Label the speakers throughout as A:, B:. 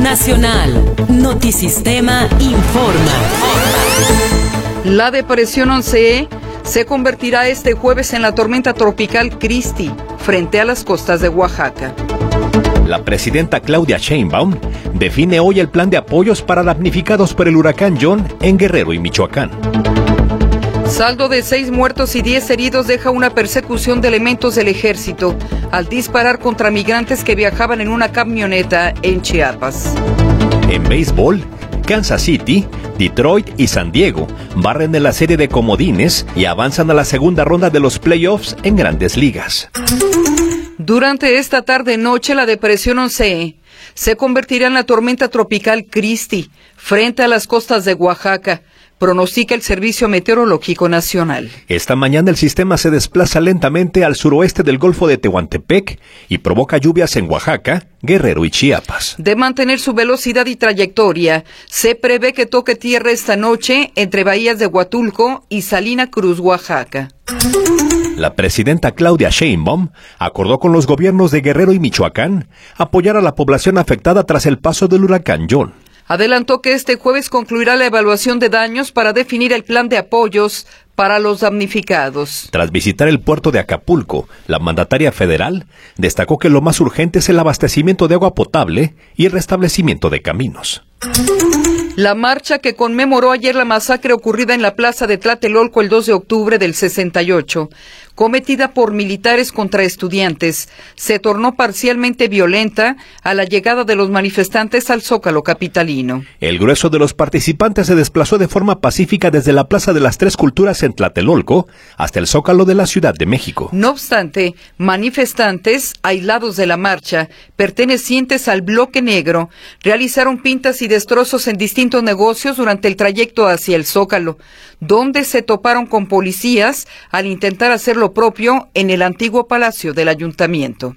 A: Nacional. Notisistema informa.
B: La depresión 11E se convertirá este jueves en la tormenta tropical Christy, frente a las costas de Oaxaca.
C: La presidenta Claudia Sheinbaum define hoy el plan de apoyos para damnificados por el huracán John en Guerrero y Michoacán.
B: Saldo de 6 muertos y 10 heridos deja una persecución de elementos del ejército al disparar contra migrantes que viajaban en una camioneta en Chiapas.
C: En béisbol, Kansas City, Detroit y San Diego barren en la serie de comodines y avanzan a la segunda ronda de los playoffs en Grandes Ligas.
B: Durante esta tarde-noche, la depresión 11E se convertirá en la tormenta tropical Christy, frente a las costas de Oaxaca, pronostica el Servicio Meteorológico Nacional.
C: Esta mañana el sistema se desplaza lentamente al suroeste del Golfo de Tehuantepec y provoca lluvias en Oaxaca, Guerrero y Chiapas.
B: De mantener su velocidad y trayectoria, se prevé que toque tierra esta noche entre bahías de Huatulco y Salina Cruz, Oaxaca.
C: La presidenta Claudia Sheinbaum acordó con los gobiernos de Guerrero y Michoacán apoyar a la población afectada tras el paso del huracán John.
B: Adelantó que este jueves concluirá la evaluación de daños para definir el plan de apoyos para los damnificados.
C: Tras visitar el puerto de Acapulco, la mandataria federal destacó que lo más urgente es el abastecimiento de agua potable y el restablecimiento de caminos.
B: La marcha que conmemoró ayer la masacre ocurrida en la plaza de Tlatelolco el 2 de octubre del 68, cometida por militares contra estudiantes, se tornó parcialmente violenta a la llegada de los manifestantes al Zócalo capitalino.
C: El grueso de los participantes se desplazó de forma pacífica desde la Plaza de las Tres Culturas en Tlatelolco hasta el Zócalo de la Ciudad de México.
B: No obstante, manifestantes aislados de la marcha, pertenecientes al Bloque Negro, realizaron pintas y destrozos en distintos negocios durante el trayecto hacia el Zócalo, donde se toparon con policías al intentar hacer lo propio en el antiguo Palacio del Ayuntamiento.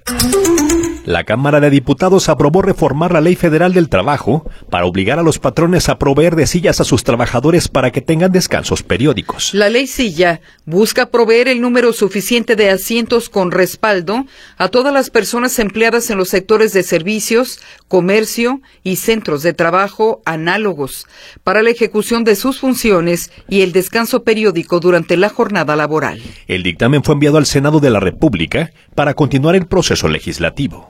C: La Cámara de Diputados aprobó reformar la Ley Federal del Trabajo para obligar a los patrones a proveer de sillas a sus trabajadores para que tengan descansos periódicos.
B: La Ley Silla busca proveer el número suficiente de asientos con respaldo a todas las personas empleadas en los sectores de servicios, comercio y centros de trabajo análogos para la ejecución de sus funciones y el descanso periódico durante la jornada laboral.
C: El dictamen fue enviado al Senado de la República para continuar el proceso legislativo.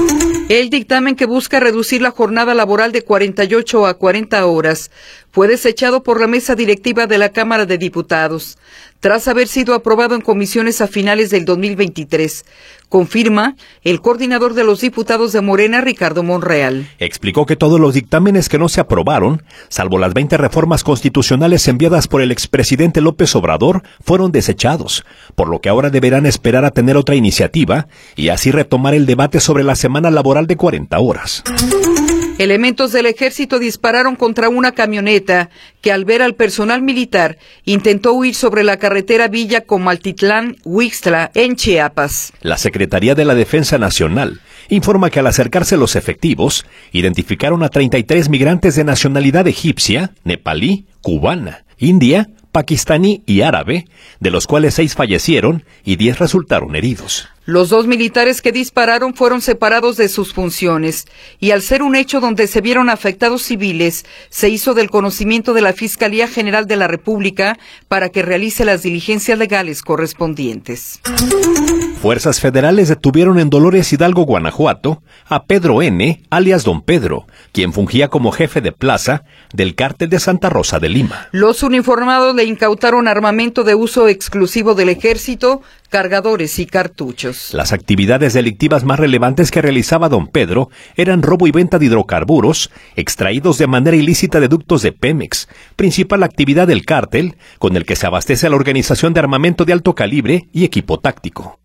B: El dictamen, que busca reducir la jornada laboral de 48 a 40 horas, fue desechado por la mesa directiva de la Cámara de Diputados, tras haber sido aprobado en comisiones a finales del 2023, confirma el coordinador de los diputados de Morena, Ricardo Monreal.
C: Explicó que todos los dictámenes que no se aprobaron, salvo las 20 reformas constitucionales enviadas por el expresidente López Obrador, fueron desechados, por lo que ahora deberán esperar a tener otra iniciativa y así retomar el debate sobre la semana laboral de 40 horas.
B: Elementos del ejército dispararon contra una camioneta que, al ver al personal militar, intentó huir sobre la carretera Villa Comaltitlán-Huixtla en Chiapas.
C: La Secretaría de la Defensa Nacional informa que al acercarse los efectivos, identificaron a 33 migrantes de nacionalidad egipcia, nepalí, cubana, india, pakistaní y árabe, de los cuales 6 fallecieron y 10 resultaron heridos.
B: Los 2 militares que dispararon fueron separados de sus funciones y, al ser un hecho donde se vieron afectados civiles, se hizo del conocimiento de la Fiscalía General de la República para que realice las diligencias legales correspondientes.
C: Fuerzas federales detuvieron en Dolores Hidalgo, Guanajuato, a Pedro N., alias Don Pedro, quien fungía como jefe de plaza del cártel de Santa Rosa de Lima.
B: Los uniformados le incautaron armamento de uso exclusivo del ejército, cargadores y cartuchos.
C: Las actividades delictivas más relevantes que realizaba Don Pedro eran robo y venta de hidrocarburos extraídos de manera ilícita de ductos de Pemex, principal actividad del cártel con el que se abastece a la organización de armamento de alto calibre y equipo táctico.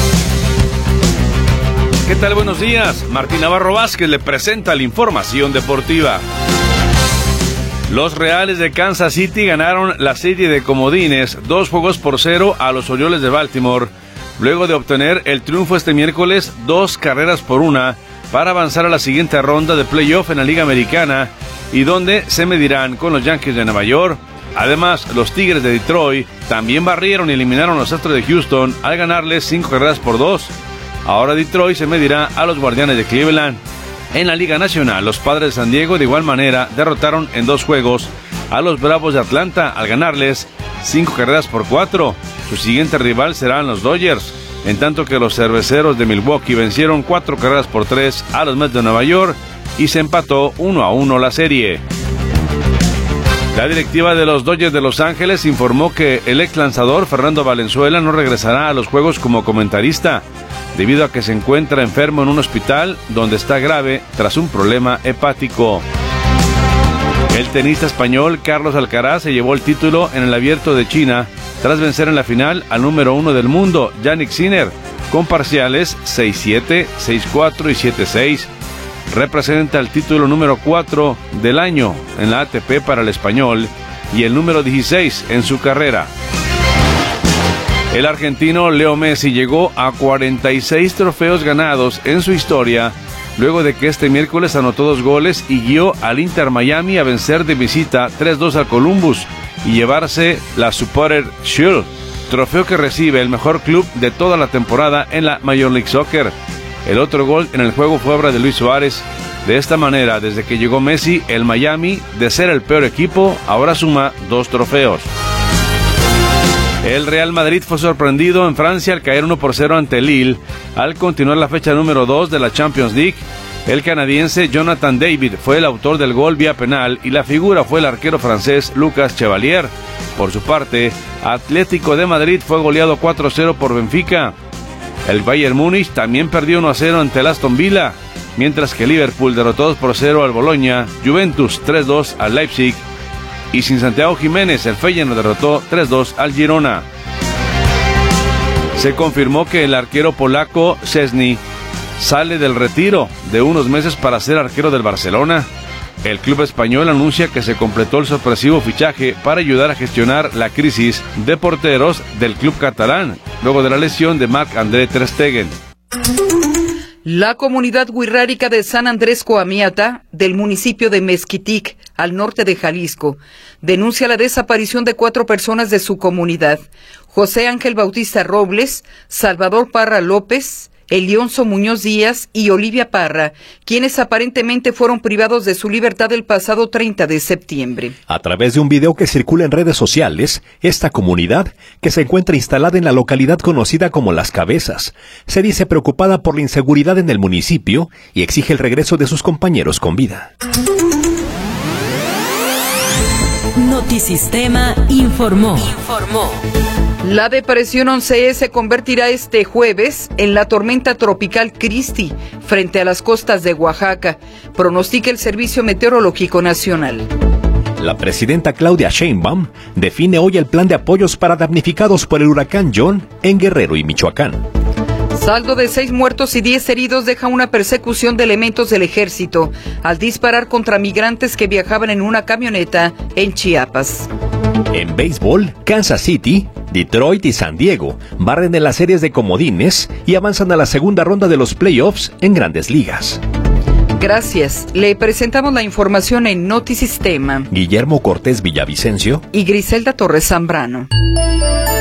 D: ¿Qué tal? Buenos días. Martín Navarro Vázquez le presenta la información deportiva. Los Reales de Kansas City ganaron la serie de comodines 2-0 a los Orioles de Baltimore, luego de obtener el triunfo este miércoles 2-1 para avanzar a la siguiente ronda de playoff en la Liga Americana, y donde se medirán con los Yankees de Nueva York. Además, los Tigres de Detroit también barrieron y eliminaron a los Astros de Houston al ganarles 5-2. Ahora Detroit se medirá a los Guardianes de Cleveland. En la Liga Nacional, los Padres de San Diego de igual manera derrotaron en 2 juegos a los Bravos de Atlanta al ganarles 5-4. Su siguiente rival serán los Dodgers, en tanto que los Cerveceros de Milwaukee vencieron 4-3 a los Mets de Nueva York y se empató 1-1 la serie. La directiva de los Dodgers de Los Ángeles informó que el ex lanzador Fernando Valenzuela no regresará a los juegos como comentarista, debido a que se encuentra enfermo en un hospital donde está grave tras un problema hepático. El tenista español Carlos Alcaraz se llevó el título en el Abierto de China tras vencer en la final al número 1 del mundo, Jannik Sinner, con parciales 6-7, 6-4 y 7-6. Representa el título número 4 del año en la ATP para el español y el número 16 en su carrera. El argentino Leo Messi llegó a 46 trofeos ganados en su historia, luego de que este miércoles anotó 2 goles y guió al Inter Miami a vencer de visita 3-2 al Columbus y llevarse la Supporter Shield, trofeo que recibe el mejor club de toda la temporada en la Major League Soccer. El otro gol en el juego fue obra de Luis Suárez. De esta manera, desde que llegó Messi, el Miami, de ser el peor equipo, ahora suma 2 trofeos. El Real Madrid fue sorprendido en Francia al caer 1-0 ante Lille, al continuar la fecha número 2 de la Champions League. El canadiense Jonathan David fue el autor del gol vía penal y la figura fue el arquero francés Lucas Chevalier. Por su parte, Atlético de Madrid fue goleado 4-0 por Benfica. El Bayern Múnich también perdió 1-0 ante el Aston Villa, mientras que Liverpool derrotó 2-0 al Bologna, Juventus 3-2 al Leipzig y sin Santiago Jiménez el Feyenoord derrotó 3-2 al Girona. Se confirmó que el arquero polaco Szczęsny sale del retiro de unos meses para ser arquero del Barcelona. El club español anuncia que se completó el sorpresivo fichaje para ayudar a gestionar la crisis de porteros del club catalán, luego de la lesión de Marc-André ter Stegen.
B: La comunidad wixárika de San Andrés Coamiata, del municipio de Mezquitic, al norte de Jalisco, denuncia la desaparición de 4 personas de su comunidad: José Ángel Bautista Robles, Salvador Parra López, Elionzo Muñoz Díaz y Olivia Parra, quienes aparentemente fueron privados de su libertad el pasado 30 de septiembre.
C: A través de un video que circula en redes sociales, esta comunidad, que se encuentra instalada en la localidad conocida como Las Cabezas, se dice preocupada por la inseguridad en el municipio y exige el regreso de sus compañeros con vida.
A: Notisistema informó.
B: La depresión 11E se convertirá este jueves en la tormenta tropical Cristi frente a las costas de Oaxaca, pronostica el Servicio Meteorológico Nacional.
C: La presidenta Claudia Sheinbaum define hoy el plan de apoyos para damnificados por el huracán John en Guerrero y Michoacán.
B: Saldo de 6 muertos y 10 heridos deja una persecución de elementos del ejército al disparar contra migrantes que viajaban en una camioneta en Chiapas.
C: En béisbol, Kansas City, Detroit y San Diego barren en las series de comodines y avanzan a la segunda ronda de los playoffs en Grandes Ligas.
B: Gracias. Le presentamos la información en Notisistema.
C: Guillermo Cortés Villavicencio
B: y Griselda Torres Zambrano.